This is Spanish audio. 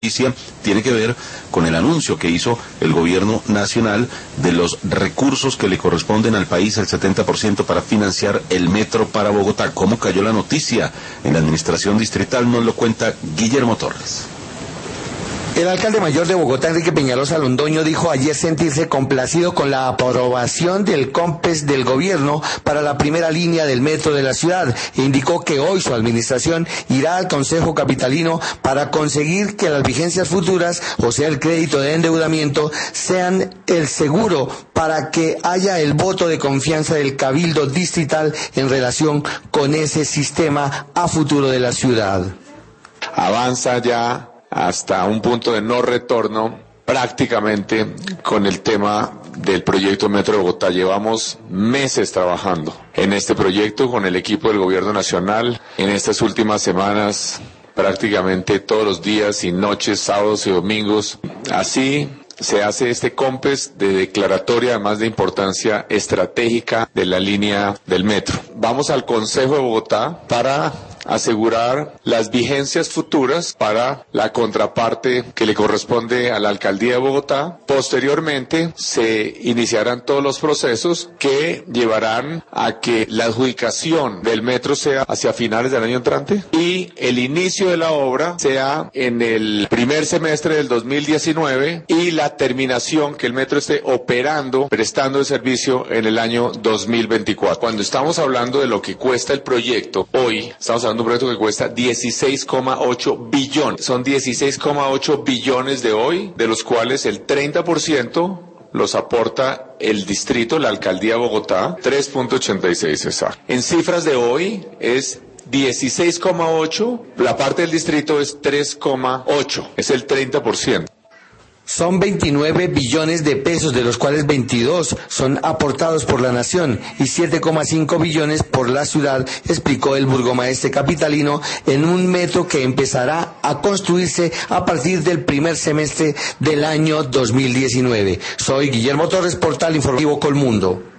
Tiene que ver con el anuncio que hizo el gobierno nacional de los recursos que le corresponden al país, el 70% para financiar el metro para Bogotá. ¿Cómo cayó la noticia en la administración distrital? Nos lo cuenta Guillermo Torres. El alcalde mayor de Bogotá, Enrique Peñalosa Londoño, dijo ayer sentirse complacido con la aprobación del COMPES del gobierno para la primera línea del metro de la ciudad e indicó que hoy su administración irá al Consejo Capitalino para conseguir que las vigencias futuras, o sea, el crédito de endeudamiento, sean el seguro para que haya el voto de confianza del Cabildo Distrital en relación con ese sistema a futuro de la ciudad. Avanza ya hasta un punto de no retorno prácticamente con el tema del proyecto Metro de Bogotá. Llevamos meses trabajando en este proyecto con el equipo del Gobierno Nacional. En estas últimas semanas, prácticamente todos los días y noches, sábados y domingos. Así se hace este COMPES de declaratoria, además de importancia estratégica de la línea del metro. Vamos al Consejo de Bogotá para asegurar las vigencias futuras para la contraparte que le corresponde a la alcaldía de Bogotá. Posteriormente se iniciarán todos los procesos que llevarán a que la adjudicación del metro sea hacia finales del año entrante y el inicio de la obra sea en el primer semestre del 2019 y la terminación, que el metro esté operando, prestando el servicio en el año 2024. Cuando estamos hablando de lo que cuesta el proyecto, hoy estamos hablando de un proyecto que cuesta 16,8 billones. Son 16,8 billones de hoy, de los cuales el 30% los aporta el distrito, la alcaldía de Bogotá, 3.86 exacto. En cifras de hoy es 16,8, la parte del distrito es 3,8, es el 30%. Son 29 billones de pesos, de los cuales 22 son aportados por la nación y 7,5 billones por la ciudad, explicó el burgomaestre capitalino, en un metro que empezará a construirse a partir del primer semestre del año 2019. Soy Guillermo Torres, Portal Informativo Colmundo.